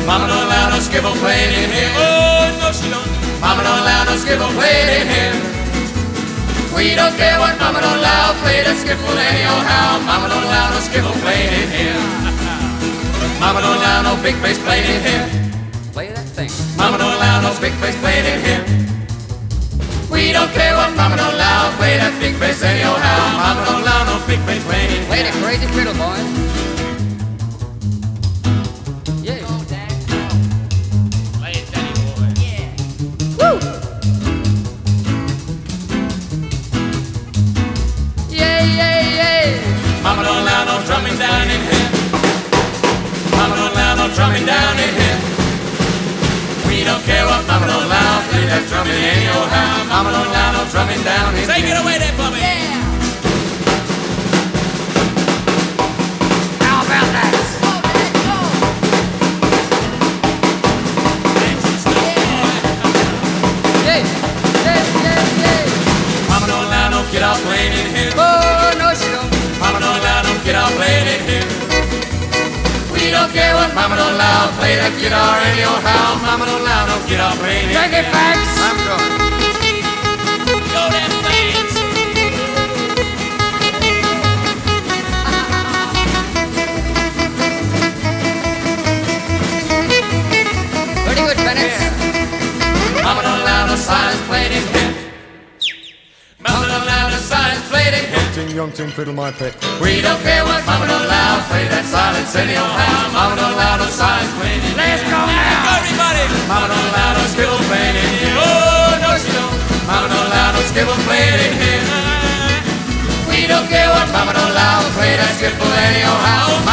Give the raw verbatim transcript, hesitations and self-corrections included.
Mama don't allow no skiffle playing in here. Oh, no, she don't. Mama don't allow no skiffle playing in here. We don't care what Mama don't allow, play that skiffle anyhow. Mama don't allow no skiffle playing in here. Mama don't allow no big bass playing in here. Play that thing. Mama don't allow no big bass playing in here. We don't care what Mama don't allow, play that big bass anyhow. Mama don't allow no big bass playing in here. Play the crazy fiddle, boy. Yeah. Go, Dad, go. Play it, Daddy boy. Yeah. Woo! Yeah, yeah, yeah. Mama don't allow no drumming down in here. Mama don't allow no drumming down in here. We don't care what Mama don't allow, play that drumming anyhow. Mama don't allow no drumming down in here. Take it away there, Bubby. Yeah. How about that? Go, Dad, go. Yeah, yeah, yeah, yeah. Mama don't allow no kid out playing in here. Oh, no, she don't. Mama don't allow no kid out playing in here. We don't care what Mama don't allow, play that guitar anyhow. Mama don't allow no kid out playing in Take here. it, Fax. I'm going. Go that fans. Pretty good, Bennett. Mama don't allow no silence played in here. Mama don't allow no silence played in here. Ting young ting fiddle my pet. We don't care what Mama don't allow, play that silence anyhow. Mama don't allow no silence played in here. Let's go now. Go everybody. Mama don't allow no skiffle played in here. Oh no she don't. Mama don't allow no skiffle played in here. We don't care what Mama don't allow, play that skiffle anyhow.